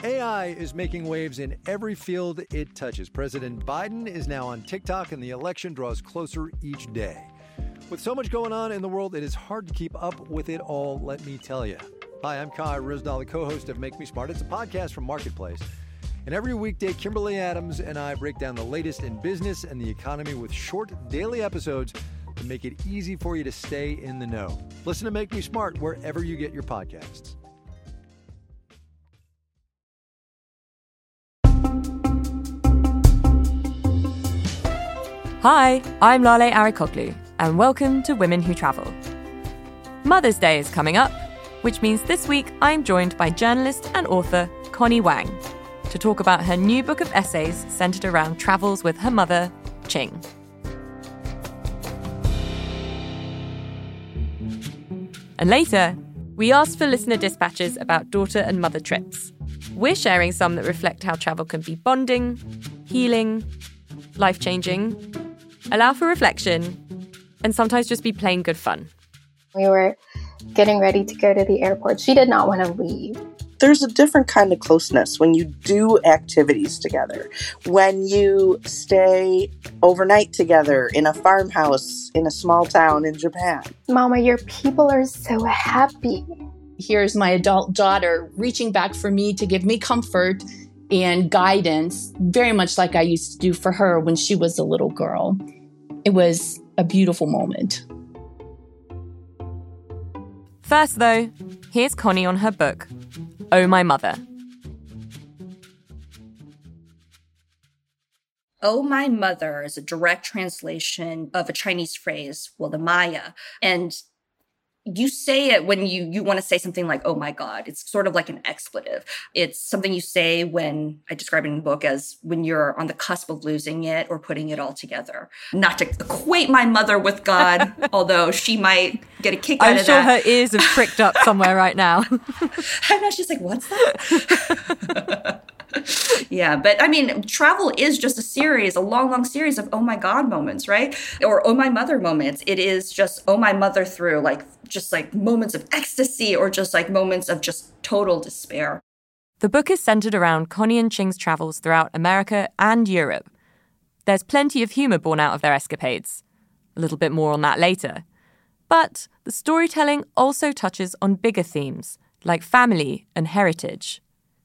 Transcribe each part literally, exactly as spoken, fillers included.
A I is making waves in every field it touches. President Biden is now on TikTok, and the election draws closer each day. With so much going on in the world, it is hard to keep up with it all, let me tell you. Hi, I'm Kai Ryssdal, the co-host of Make Me Smart. It's a podcast from Marketplace. And every weekday, Kimberly Adams and I break down the latest in business and the economy with short daily episodes to make it easy for you to stay in the know. Listen to Make Me Smart wherever you get your podcasts. Hi, I'm Lale Arikoglu, and welcome to Women Who Travel. Mother's Day is coming up, which means this week I'm joined by journalist and author Connie Wang to talk about her new book of essays centered around travels with her mother, Ching. And later, we asked for listener dispatches about daughter and mother trips. We're sharing some that reflect how travel can be bonding, healing, life-changing, allow for reflection, and sometimes just be plain good fun. We were getting ready to go to the airport. She did not want to leave. There's a different kind of closeness when you do activities together, when you stay overnight together in a farmhouse in a small town in Japan. Mama, your people are so happy. Here's my adult daughter reaching back for me to give me comfort and guidance, very much like I used to do for her when she was a little girl. It was a beautiful moment. First, though, here's Connie on her book, Oh My Mother. Oh My Mother is a direct translation of a Chinese phrase, well, the Maya. And you say it when you, you want to say something like, oh my God. It's sort of like an expletive. It's something you say when, I describe it in the book as when you're on the cusp of losing it or putting it all together. Not to equate my mother with God, although she might get a kick out I'm of sure that. her ears have pricked up somewhere right now. I know, she's like, what's that? Yeah, but I mean, travel is just a series, a long, long series of oh my God moments, right? Or oh my mother moments. It is just oh my mother through, like just like moments of ecstasy or just like moments of just total despair. The book is centered around Connie and Ching's travels throughout America and Europe. There's plenty of humor born out of their escapades. A little bit more on that later. But the storytelling also touches on bigger themes, like family and heritage.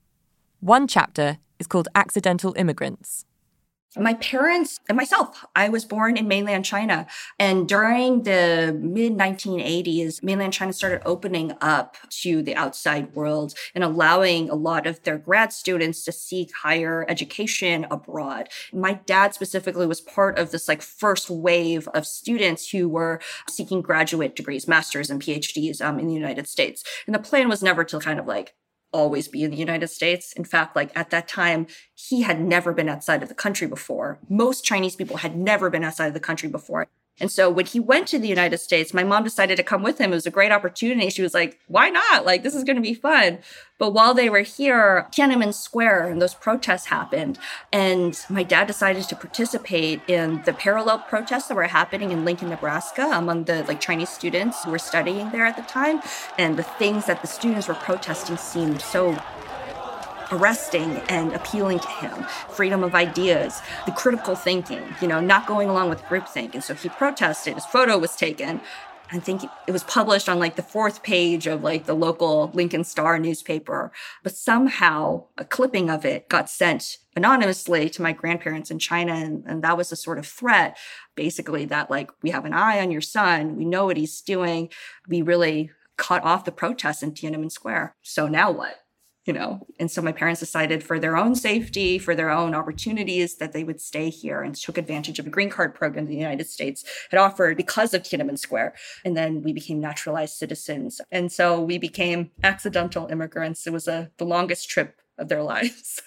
One chapter is called Accidental Immigrants. My parents and myself, I was born in mainland China. And during the mid nineteen eighties, mainland China started opening up to the outside world and allowing a lot of their grad students to seek higher education abroad. My dad specifically was part of this like first wave of students who were seeking graduate degrees, masters and PhDs um, in the United States. And the plan was never to kind of like always be in the United States. In fact, like at that time, he had never been outside of the country before. Most Chinese people had never been outside of the country before. And so when he went to the United States, my mom decided to come with him. It was a great opportunity. She was like, why not? Like, this is going to be fun. But while they were here, Tiananmen Square and those protests happened. And my dad decided to participate in the parallel protests that were happening in Lincoln, Nebraska among the like Chinese students who were studying there at the time. And the things that the students were protesting seemed so arresting and appealing to him. Freedom of ideas, the critical thinking, you know, not going along with groupthink. And so he protested. His photo was taken. I think it was published on like the fourth page of like the local Lincoln Star newspaper. But somehow a clipping of it got sent anonymously to my grandparents in China. And, and that was a sort of threat, basically, that like, we have an eye on your son. We know what he's doing. We really cut off the protests in Tiananmen Square. So now what? You know, and so my parents decided for their own safety, for their own opportunities, that they would stay here and took advantage of a green card program the United States had offered because of Tiananmen Square. And then we became naturalized citizens. And so we became accidental immigrants. It was a, the longest trip of their lives.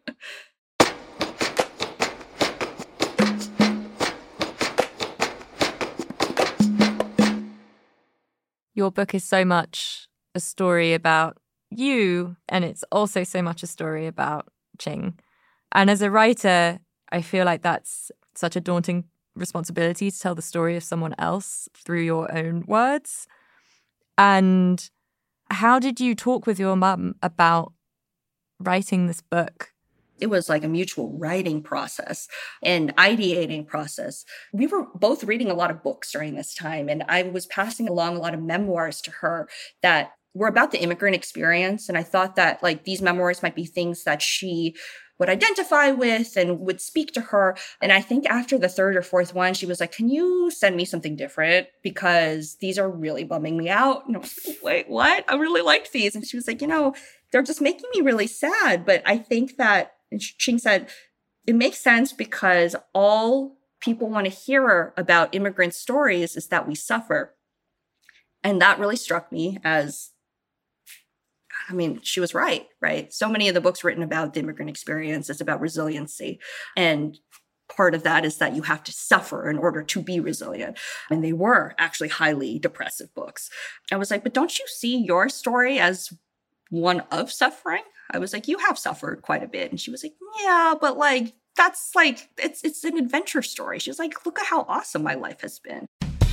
Your book is so much a story about you, and it's also so much a story about Ching. And as a writer, I feel like that's such a daunting responsibility to tell the story of someone else through your own words. And how did you talk with your mum about writing this book? It was like a mutual writing process and ideating process. We were both reading a lot of books during this time, and I was passing along a lot of memoirs to her that were about the immigrant experience. And I thought that like these memoirs might be things that she would identify with and would speak to her. And I think after the third or fourth one, she was like, can you send me something different? Because these are really bumming me out. And I was like, wait, what? I really liked these. And she was like, you know, they're just making me really sad. But I think that, and Ching said, it makes sense because all people want to hear about immigrant stories is that we suffer. And that really struck me as, I mean, she was right, right? So many of the books written about the immigrant experience is about resiliency. And part of that is that you have to suffer in order to be resilient. And they were actually highly depressive books. I was like, but don't you see your story as one of suffering? I was like, you have suffered quite a bit. And she was like, yeah, but like, that's like, it's it's an adventure story. She was like, look at how awesome my life has been.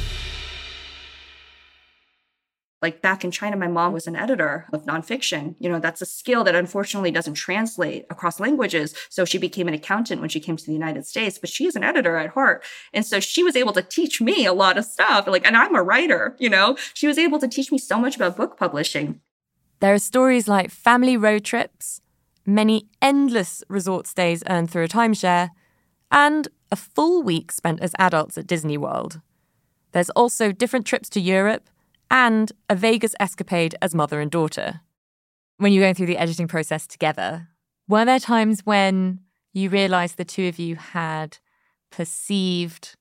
Like back in China, my mom was an editor of nonfiction. You know, that's a skill that unfortunately doesn't translate across languages. So she became an accountant when she came to the United States, but she is an editor at heart. And so she was able to teach me a lot of stuff. Like, and I'm a writer, you know, she was able to teach me so much about book publishing. There are stories like family road trips, many endless resort stays earned through a timeshare, and a full week spent as adults at Disney World. There's also different trips to Europe and a Vegas escapade as mother and daughter. When you're going through the editing process together, were there times when you realised the two of you had perceived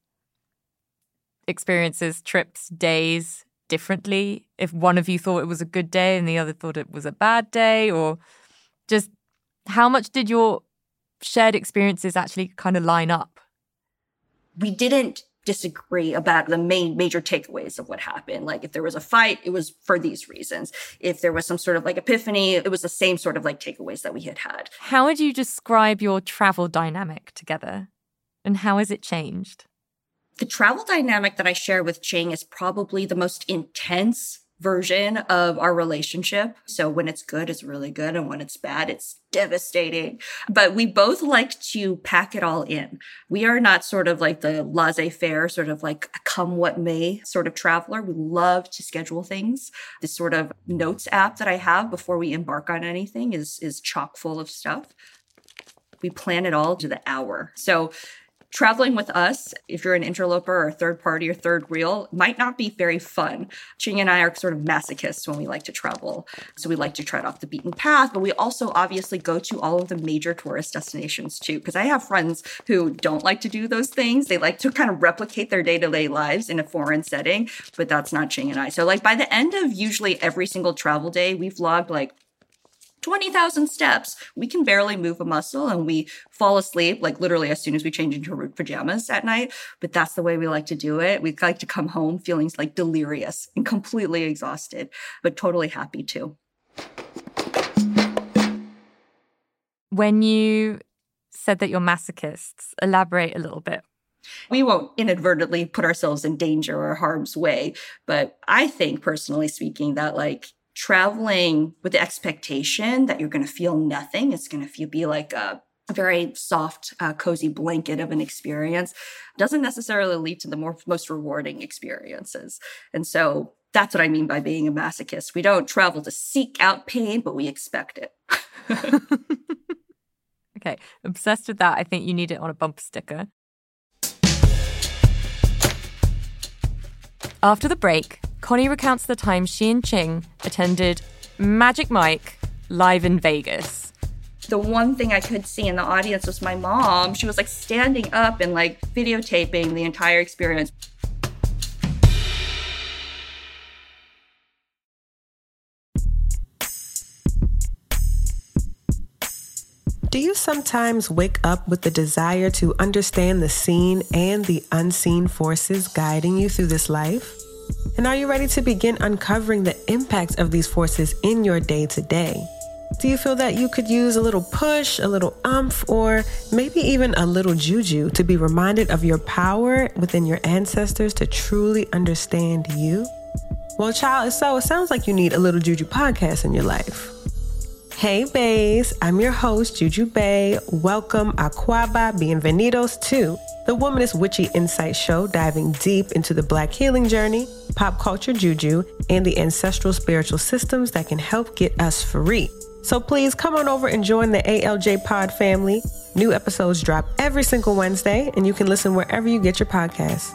experiences, trips, days differently? If one of you thought it was a good day and the other thought it was a bad day? Or just how much did your shared experiences actually kind of line up? We didn't disagree about the main major takeaways of what happened. Like if there was a fight, it was for these reasons. If there was some sort of like epiphany, it was the same sort of like takeaways that we had had. How would you describe your travel dynamic together? And how has it changed? The travel dynamic that I share with Ching is probably the most intense version of our relationship. So when it's good, it's really good. And when it's bad, it's devastating. But we both like to pack it all in. We are not sort of like the laissez-faire, sort of like come what may sort of traveler. We love to schedule things. This sort of notes app that I have before we embark on anything is, is chock full of stuff. We plan it all to the hour. So traveling with us, if you're an interloper or a third party or third wheel, might not be very fun. Ching and I are sort of masochists when we like to travel. So we like to tread off the beaten path, but we also obviously go to all of the major tourist destinations too. Because I have friends who don't like to do those things. They like to kind of replicate their day-to-day lives in a foreign setting, but that's not Ching and I. So like by the end of usually every single travel day, we've logged like twenty thousand steps. We can barely move a muscle and we fall asleep like literally as soon as we change into our pajamas at night. But that's the way we like to do it. We like to come home feeling like delirious and completely exhausted, but totally happy too. When you said that you're masochists, elaborate a little bit. We won't inadvertently put ourselves in danger or harm's way. But I think, personally speaking, that like traveling with the expectation that you're going to feel nothing, it's going to feel, be like a, a very soft, uh, cozy blanket of an experience, doesn't necessarily lead to the more, most rewarding experiences. And so that's what I mean by being a masochist. We don't travel to seek out pain, but we expect it. Okay, obsessed with that. I think you need it on a bumper sticker. After the break, Connie recounts the time she and Ching attended Magic Mike live in Vegas. The one thing I could see in the audience was my mom. She was like standing up and like videotaping the entire experience. Do you sometimes wake up with the desire to understand the seen and the unseen forces guiding you through this life? And are you ready to begin uncovering the impacts of these forces in your day-to-day? Do you feel that you could use a little push, a little umph, or maybe even a little juju to be reminded of your power within your ancestors to truly understand you? Well, child, so it sounds like you need a Little Juju podcast in your life. Hey, bays. I'm your host, Juju Bay. Welcome, Aquaba, bienvenidos to the Womanist Witchy Insight Show, diving deep into the Black healing journey, pop culture juju, and the ancestral spiritual systems that can help get us free. So please come on over and join the A L J Pod family. New episodes drop every single Wednesday, and you can listen wherever you get your podcasts.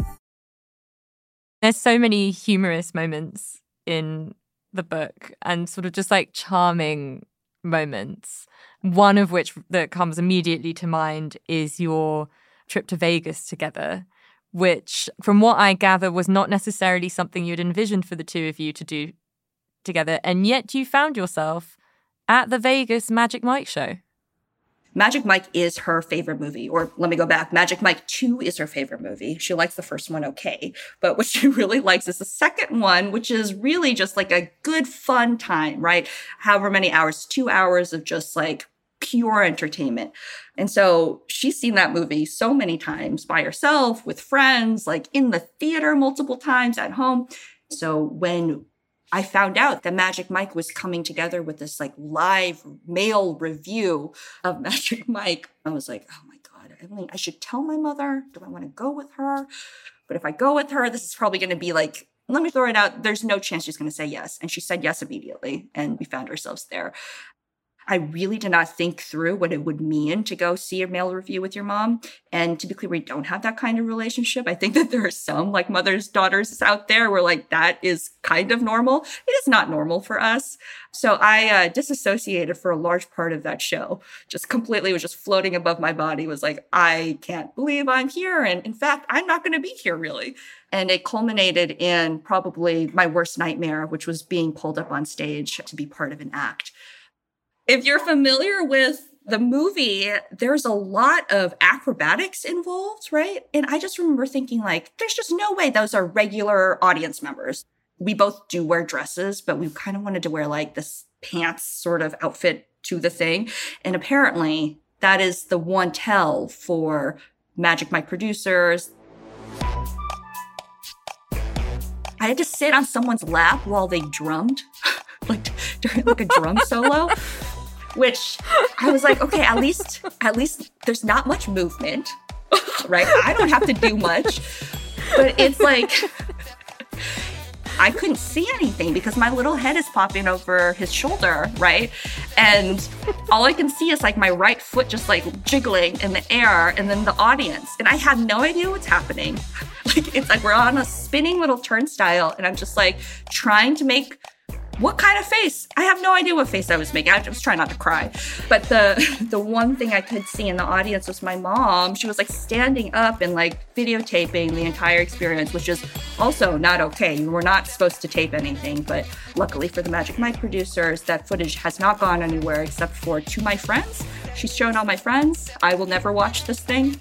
There's so many humorous moments in the book and sort of just like charming moments. One of which that comes immediately to mind is your trip to Vegas together, which from what I gather was not necessarily something you'd envisioned for the two of you to do together. And yet you found yourself at the Vegas Magic Mike show. Magic Mike is her favorite movie. Or let me go back. Magic Mike two is her favorite movie. She likes the first one okay. But what she really likes is the second one, which is really just like a good, fun time, right? However many hours, two hours of just like pure entertainment. And so she's seen that movie so many times by herself, with friends, like in the theater multiple times, at home. So when I found out that Magic Mike was coming together with this like live mail review of Magic Mike, I was like, oh my God, I, mean, I should tell my mother. Do I want to go with her? But if I go with her, this is probably going to be like, let me throw it out. There's no chance she's going to say yes. And she said yes immediately. And we found ourselves there. I really did not think through what it would mean to go see a mail review with your mom. And to be clear, we don't have that kind of relationship. I think that there are some like mothers, daughters out there where like that is kind of normal. It is not normal for us. So I uh, disassociated for a large part of that show. Just completely was just floating above my body, was like, I can't believe I'm here. And in fact, I'm not going to be here really. And it culminated in probably my worst nightmare, which was being pulled up on stage to be part of an act. If you're familiar with the movie, there's a lot of acrobatics involved, right? And I just remember thinking like, there's just no way those are regular audience members. We both do wear dresses, but we kind of wanted to wear like this pants sort of outfit to the thing. And apparently that is the one tell for Magic Mike producers. I had to sit on someone's lap while they drummed, like during like a drum solo. Which I was like, okay, at least, at least there's not much movement, right? I don't have to do much, but it's like, I couldn't see anything because my little head is popping over his shoulder, right? And all I can see is like my right foot just like jiggling in the air and then the audience. And I have no idea what's happening. Like, it's like we're on a spinning little turnstile and I'm just like trying to make what kind of face? I have no idea what face I was making. I was trying not to cry. But the the one thing I could see in the audience was my mom. She was like standing up and like videotaping the entire experience, which is also not okay. You were not supposed to tape anything. But luckily for the Magic Mike producers, that footage has not gone anywhere except for to my friends. She's shown all my friends. I will never watch this thing.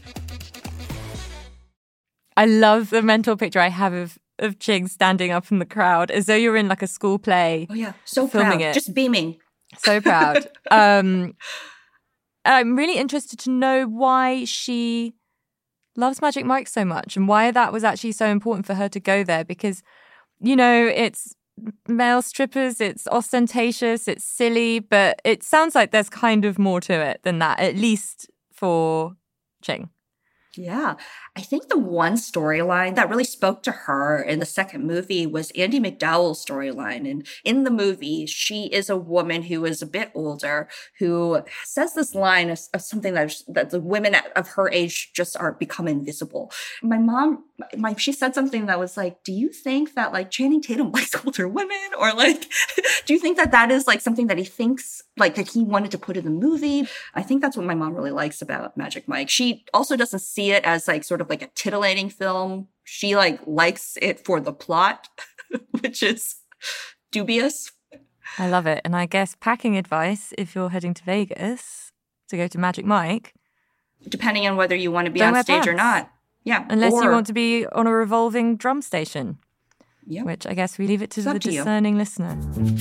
I love the mental picture I have of of Ching standing up in the crowd as though you're in like a school play. Oh yeah, so filming proud, it. Just beaming. So proud. um, I'm really interested to know why she loves Magic Mike so much and why that was actually so important for her to go there because, you know, it's male strippers, it's ostentatious, it's silly, but it sounds like there's kind of more to it than that, at least for Ching. Yeah. I think the one storyline that really spoke to her in the second movie was Andie MacDowell's storyline. And in the movie, she is a woman who is a bit older, who says this line of, of something that, that the women of her age just are become invisible. My mom, my, she said something that was like, do you think that like Channing Tatum likes older women? Or like, do you think that that is like something that he thinks like that he wanted to put in the movie? I think that's what my mom really likes about Magic Mike. She also doesn't see it as like sort of like a titillating film. She like likes it for the plot, which is dubious. I love it. And I guess packing advice if you're heading to Vegas to go to Magic Mike. Depending on whether you want to be Don't on stage pants. or not. Yeah. Unless or, you want to be on a revolving drum station. Yeah. Which I guess we leave it to It's the up to you. discerning listener.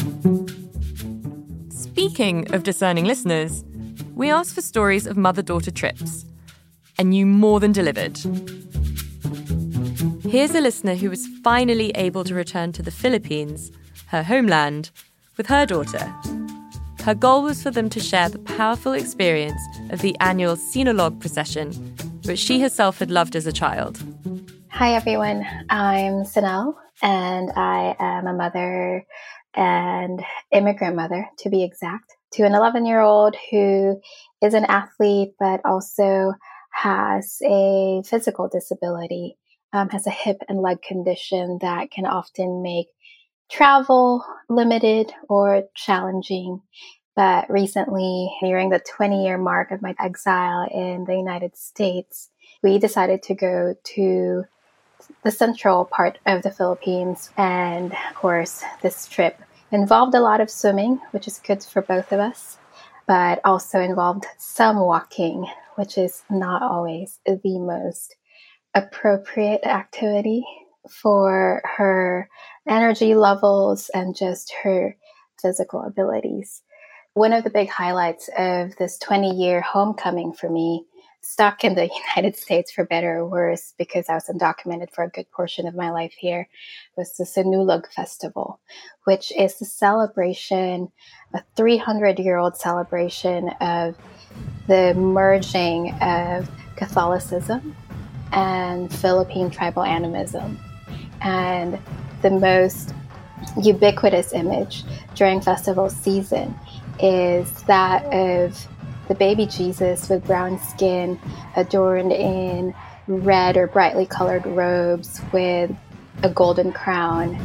Speaking of discerning listeners, we asked for stories of mother-daughter trips. And you more than delivered. Here's a listener who was finally able to return to the Philippines, her homeland, with her daughter. her goal was for them to share the powerful experience of the annual Sinologue procession, which she herself had loved as a child. Hi, everyone. I'm Sinel, and I am a mother and immigrant mother, to be exact, to an eleven-year-old who is an athlete, but also has a physical disability, um, has a hip and leg condition that can often make travel limited or challenging. But recently, nearing the twenty-year mark of my exile in the United States, we decided to go to the central part of the Philippines. And of course, this trip involved a lot of swimming, which is good for both of us, but also involved some walking, which is not always the most appropriate activity for her energy levels and just her physical abilities. One of the big highlights of this twenty-year homecoming for me, stuck in the United States for better or worse, because I was undocumented for a good portion of my life here, was the Sinulog Festival, which is the celebration, a three hundred year old celebration of the merging of Catholicism and Philippine tribal animism. And the most ubiquitous image during festival season is that of the baby Jesus with brown skin, adorned in red or brightly colored robes with a golden crown.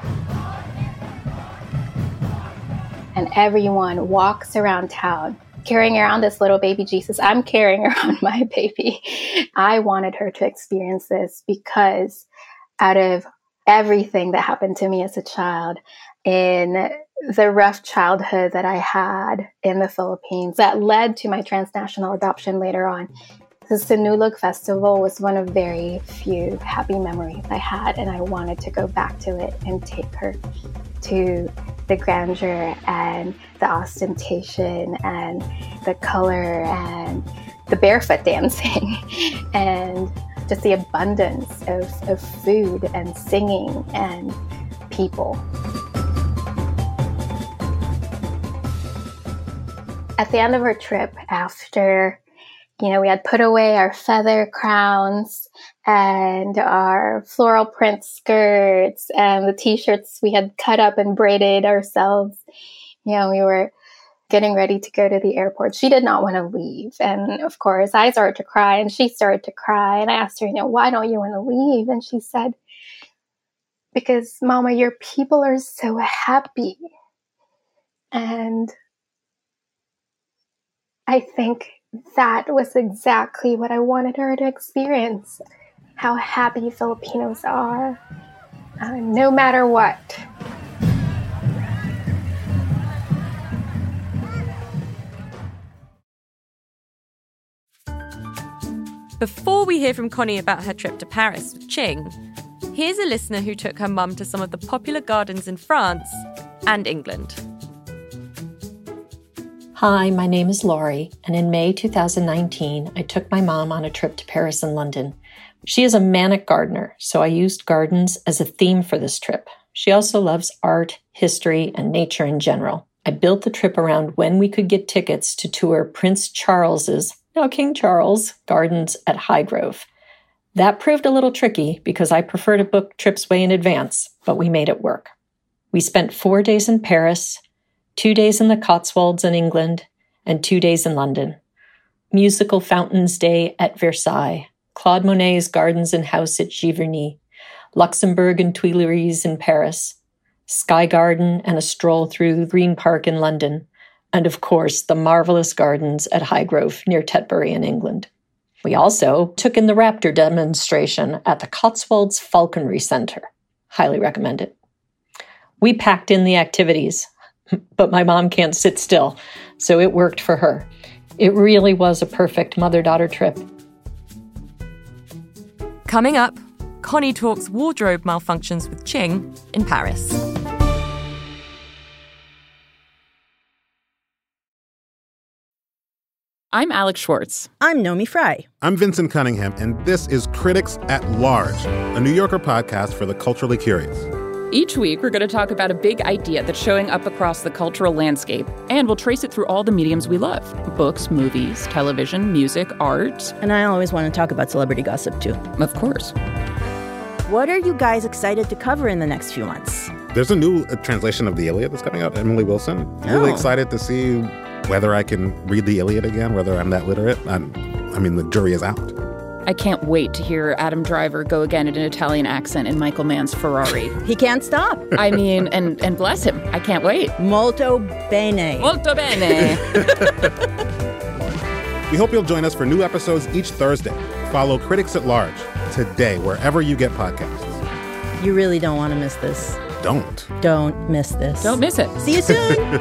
And everyone walks around town carrying around this little baby Jesus. I'm carrying around my baby. I wanted her to experience this because out of everything that happened to me as a child, in the rough childhood that I had in the Philippines that led to my transnational adoption later on, the Sinulog Festival was one of very few happy memories I had, and I wanted to go back to it and take her to the grandeur and the ostentation and the color and the barefoot dancing and just the abundance of, of food and singing and people. At the end of our trip, after, you know, we had put away our feather crowns and our floral print skirts and the t-shirts we had cut up and braided ourselves, you know, we were getting ready to go to the airport. She did not want to leave. And of course, I started to cry and she started to cry. And I asked her, you know, why don't you want to leave? And she said, because Mama, your people are so happy. And I think that was exactly what I wanted her to experience, how happy Filipinos are, uh, no matter what. Before we hear from Connie about her trip to Paris with Ching, here's a listener who took her mum to some of the popular gardens in France and England. Hi, my name is Laurie, and in May two thousand nineteen, I took my mom on a trip to Paris and London. She is a manic gardener, so I used gardens as a theme for this trip. She also loves art, history, and nature in general. I built the trip around when we could get tickets to tour Prince Charles's, now King Charles, gardens at Highgrove. That proved a little tricky because I prefer to book trips way in advance, but we made it work. We spent four days in Paris, two days in the Cotswolds in England, and two days in London. Musical Fountains Day at Versailles, Claude Monet's Gardens and House at Giverny, Luxembourg and Tuileries in Paris, Sky Garden and a stroll through the Green Park in London, and of course, the marvelous gardens at Highgrove near Tetbury in England. We also took in the raptor demonstration at the Cotswolds Falconry Center. Highly recommend it. We packed in the activities, but my mom can't sit still, so it worked for her. It really was a perfect mother-daughter trip. Coming up, Connie talks wardrobe malfunctions with Ching in Paris. I'm Alex Schwartz. I'm Nomi Fry. I'm Vincent Cunningham, and this is Critics at Large, a New Yorker podcast for the culturally curious. Each week, we're going to talk about a big idea that's showing up across the cultural landscape, and we'll trace it through all the mediums we love: books, movies, television, music, art. And I always want to talk about celebrity gossip, too. Of course. What are you guys excited to cover in the next few months? There's a new uh, translation of the Iliad that's coming out, Emily Wilson. I'm oh. really excited to see whether I can read the Iliad again, whether I'm that literate. I'm, I mean, the jury is out. I can't wait to hear Adam Driver go again in an Italian accent in Michael Mann's Ferrari. He can't stop. I mean, and, and bless him. I can't wait. Molto bene. Molto bene. We hope you'll join us for new episodes each Thursday. Follow Critics at Large today, wherever you get podcasts. You really don't want to miss this. Don't. Don't miss this. Don't miss it. See you soon.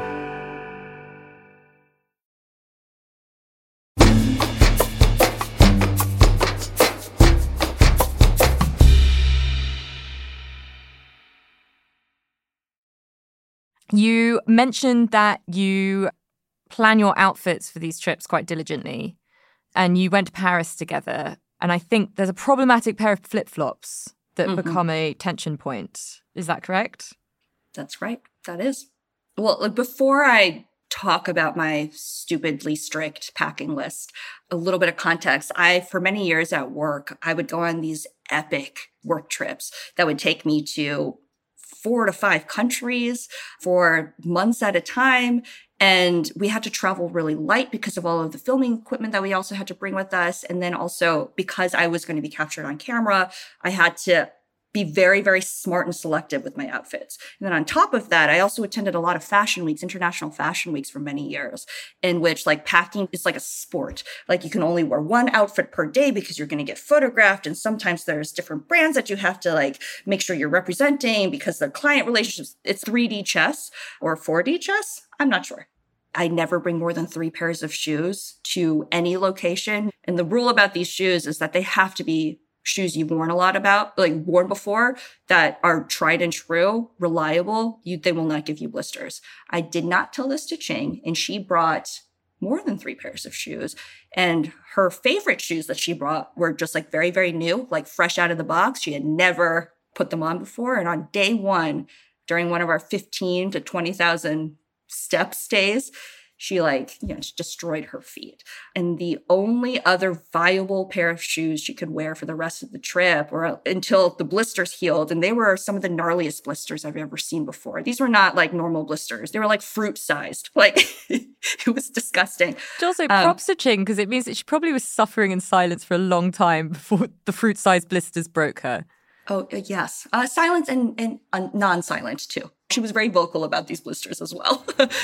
You mentioned that you plan your outfits for these trips quite diligently, and you went to Paris together. And I think there's a problematic pair of flip-flops that mm-hmm. become a tension point. Is that correct? That's right. That is. Well, like before I talk about my stupidly strict packing list, a little bit of context. I, for many years at work, I would go on these epic work trips that would take me to four to five countries for months at a time. And we had to travel really light because of all of the filming equipment that we also had to bring with us. And then also because I was going to be captured on camera, I had to be very, very smart and selective with my outfits. And then on top of that, I also attended a lot of fashion weeks, international fashion weeks for many years, in which like packing is like a sport. Like you can only wear one outfit per day because you're going to get photographed. And sometimes there's different brands that you have to like make sure you're representing because the client relationships, it's three D chess or four D chess. I'm not sure. I never bring more than three pairs of shoes to any location. And the rule about these shoes is that they have to be shoes you've worn a lot about, like worn before, that are tried and true, reliable. You, they will not give you blisters. I did not tell this to Ching, and she brought more than three pairs of shoes. And her favorite shoes that she brought were just like very, very new, like fresh out of the box. She had never put them on before. And on day one, during one of our fifteen to twenty thousand step stays, she like, you know, just destroyed her feet. And the only other viable pair of shoes she could wear for the rest of the trip or until the blisters healed. And they were some of the gnarliest blisters I've ever seen before. These were not like normal blisters. They were like fruit sized. Like it was disgusting. But also props um, to Ching, because it means that she probably was suffering in silence for a long time before the fruit sized blisters broke her. Oh, uh, yes. Uh, silence and, and uh, non-silent too. She was very vocal about these blisters as well.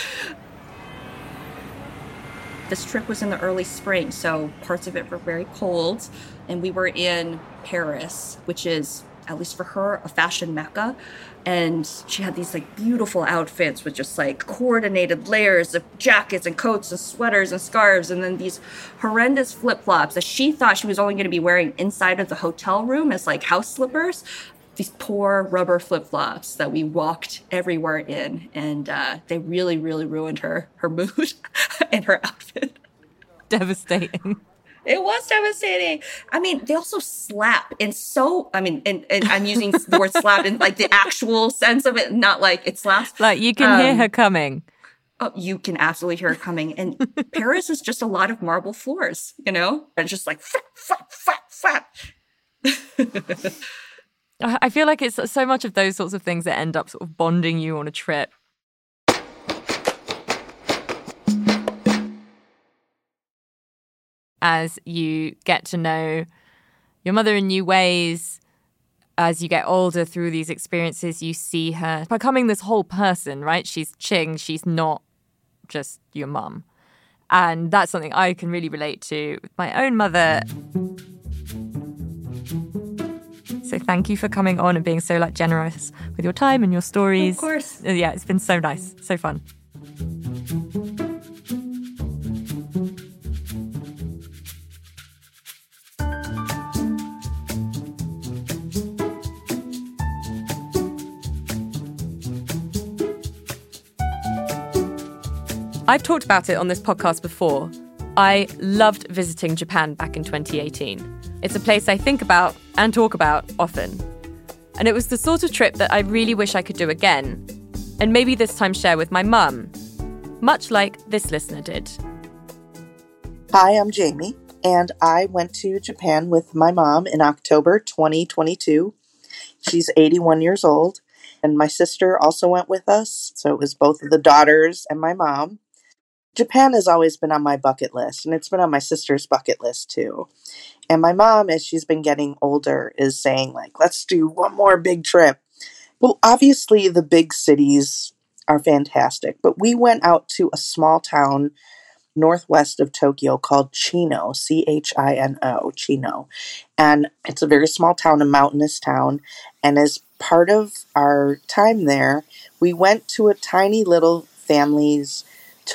This trip was in the early spring, so parts of it were very cold. And we were in Paris, which is, at least for her, a fashion mecca. And she had these like beautiful outfits with just like coordinated layers of jackets and coats and sweaters and scarves. And then these horrendous flip-flops that she thought she was only going to be wearing inside of the hotel room as like house slippers. These poor rubber flip-flops that we walked everywhere in. And uh, they really, really ruined her, her mood and her outfit. Devastating. It was devastating. I mean, they also slap. And so, I mean, and, and I'm using the word slap in like the actual sense of it, not like it slaps. Like you can um, hear her coming. Oh, you can absolutely hear her coming. And Paris is just a lot of marble floors, you know? And just like, flap, flap, flap, flap. I feel like it's so much of those sorts of things that end up sort of bonding you on a trip. As you get to know your mother in new ways, as you get older through these experiences, you see her becoming this whole person, right? She's Ching. She's not just your mum. And that's something I can really relate to with my own mother. So thank you for coming on and being so like generous with your time and your stories. Of course. Yeah, it's been so nice, so fun. I've talked about it on this podcast before. I loved visiting Japan back in twenty eighteen. It's a place I think about and talk about often. And it was the sort of trip that I really wish I could do again, and maybe this time share with my mum, much like this listener did. Hi, I'm Jamie, and I went to Japan with my mom in October twenty twenty-two. She's eighty-one years old, and my sister also went with us, so it was both of the daughters and my mom. Japan has always been on my bucket list, and it's been on my sister's bucket list too. And my mom, as she's been getting older, is saying, like, let's do one more big trip. Well, obviously, the big cities are fantastic, but we went out to a small town northwest of Tokyo called Chino, C H I N O, Chino. And it's a very small town, a mountainous town. And as part of our time there, we went to a tiny little family's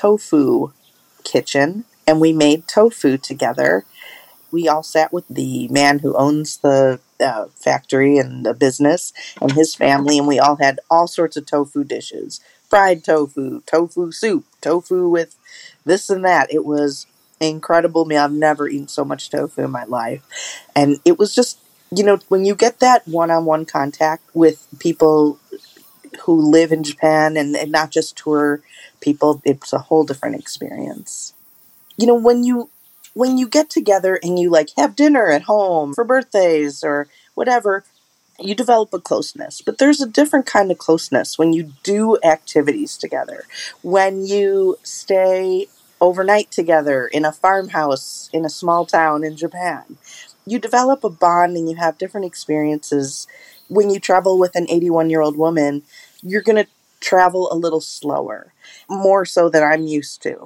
tofu kitchen, and we made tofu together. We all sat with the man who owns the uh, factory and the business and his family, and we all had all sorts of tofu dishes. Fried tofu, tofu soup, tofu with this and that. It was incredible meal. I've never eaten so much tofu in my life. And it was just, you know, when you get that one-on-one contact with people who live in Japan and, and not just tour people, it's a whole different experience. You know, when you when you get together and you like have dinner at home for birthdays or whatever, you develop a closeness. But there's a different kind of closeness when you do activities together. When you stay overnight together in a farmhouse in a small town in Japan, you develop a bond and you have different experiences. When you travel with an eighty-one-year-old woman, you're going to travel a little slower, more so than I'm used to.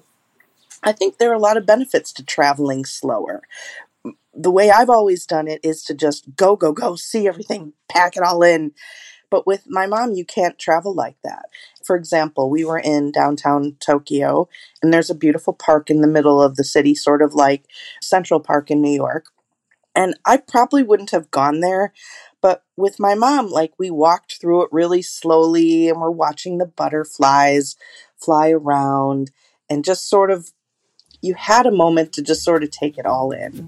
I think there are a lot of benefits to traveling slower. The way I've always done it is to just go, go, go, see everything, pack it all in. But with my mom, you can't travel like that. For example, we were in downtown Tokyo, and there's a beautiful park in the middle of the city, sort of like Central Park in New York. And I probably wouldn't have gone there, but with my mom, like, we walked through it really slowly, and we're watching the butterflies fly around, and just sort of, you had a moment to just sort of take it all in.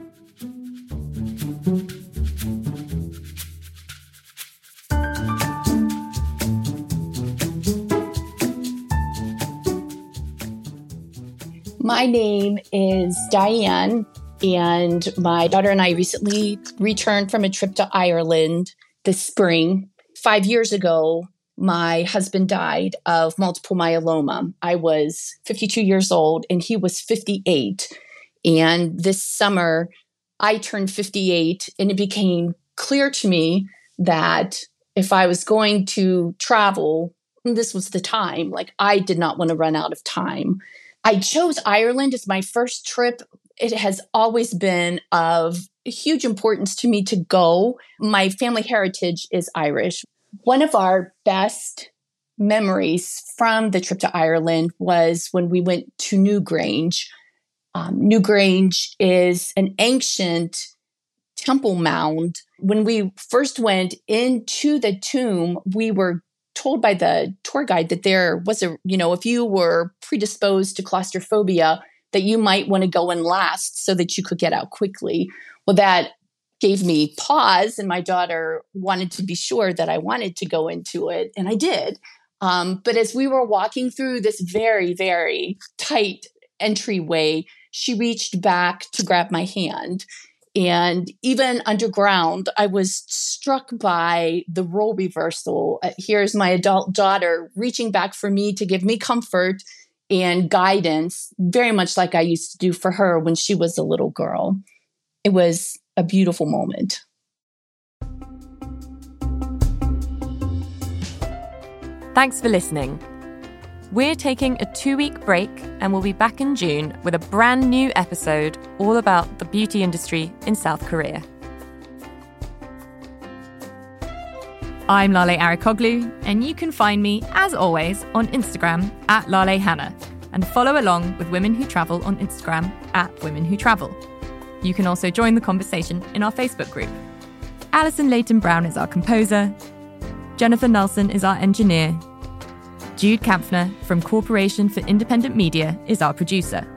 My name is Diane, and my daughter and I recently returned from a trip to Ireland this spring. Five years ago, my husband died of multiple myeloma. I was fifty-two years old and he was fifty-eight. And this summer, I turned fifty-eight, and it became clear to me that if I was going to travel, this was the time. Like, I did not want to run out of time. I chose Ireland as my first trip. It has always been of huge importance to me to go. My family heritage is Irish. One of our best memories from the trip to Ireland was when we went to Newgrange. Um, Newgrange is an ancient temple mound. When we first went into the tomb, we were told by the tour guide that there was a, you know, if you were predisposed to claustrophobia, that you might want to go in last so that you could get out quickly. Well, that gave me pause, and my daughter wanted to be sure that I wanted to go into it, and I did. Um, but as we were walking through this very, very tight entryway, she reached back to grab my hand. And even underground, I was struck by the role reversal. Uh, here's my adult daughter reaching back for me to give me comfort and guidance, very much like I used to do for her when she was a little girl. It was a beautiful moment. Thanks for listening. We're taking a two-week break, and we'll be back in June with a brand new episode all about the beauty industry in South Korea. I'm Lale Arikoglu, and you can find me, as always, on Instagram at Lale Hannah, and follow along with Women Who Travel on Instagram at Women Who Travel. You can also join the conversation in our Facebook group. Alison Leighton-Brown is our composer. Jennifer Nelson is our engineer. Jude Kampfner from Corporation for Independent Media is our producer.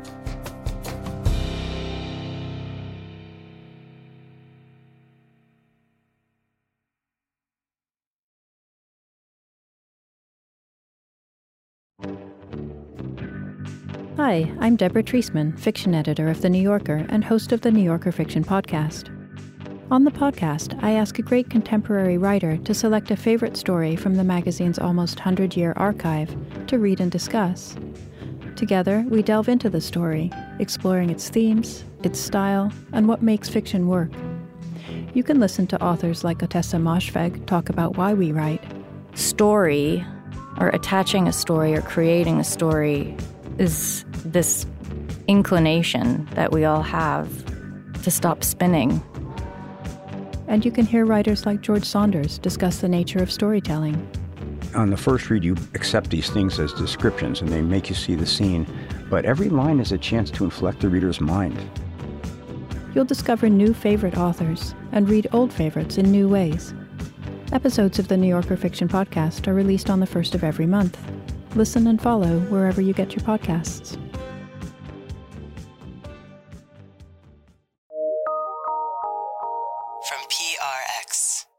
Hi, I'm Deborah Treisman, fiction editor of The New Yorker and host of the New Yorker Fiction Podcast. On the podcast, I ask a great contemporary writer to select a favorite story from the magazine's almost hundred-year archive to read and discuss. Together, we delve into the story, exploring its themes, its style, and what makes fiction work. You can listen to authors like Ottessa Moshfegh talk about why we write. Story, or attaching a story or creating a story, is this inclination that we all have to stop spinning. And you can hear writers like George Saunders discuss the nature of storytelling. On the first read, you accept these things as descriptions and they make you see the scene, but every line is a chance to inflect the reader's mind. You'll discover new favorite authors and read old favorites in new ways. Episodes of the New Yorker Fiction Podcast are released on the first of every month. Listen and follow wherever you get your podcasts. From P R X.